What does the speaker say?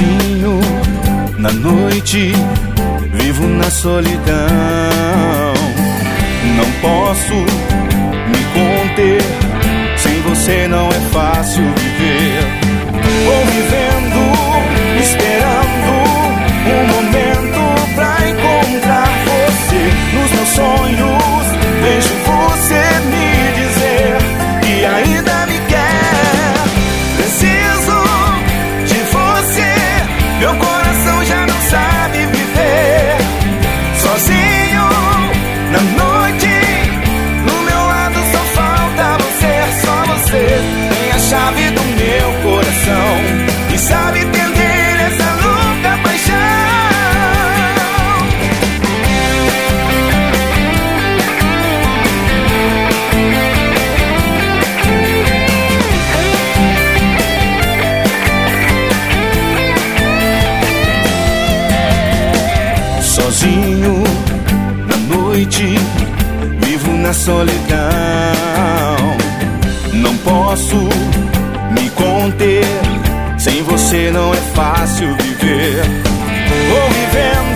Sozinho na noite, vivo na solidão. Não posso me conter, sem você não é fácil viver. Vou vivendo, esperando um momento pra encontrar você. Nos meus sonhos vejo você me dizer que ainda me quer. Preciso de você, meu coração já não sabe viver. Sozinho na noite, no meu lado só falta você. Só você tem a chave do meu coração e sabe entender essa louca paixão. Sozinho na noite, vivo na solidão. Não posso me conter, sem você não é fácil viver. Vou vivendo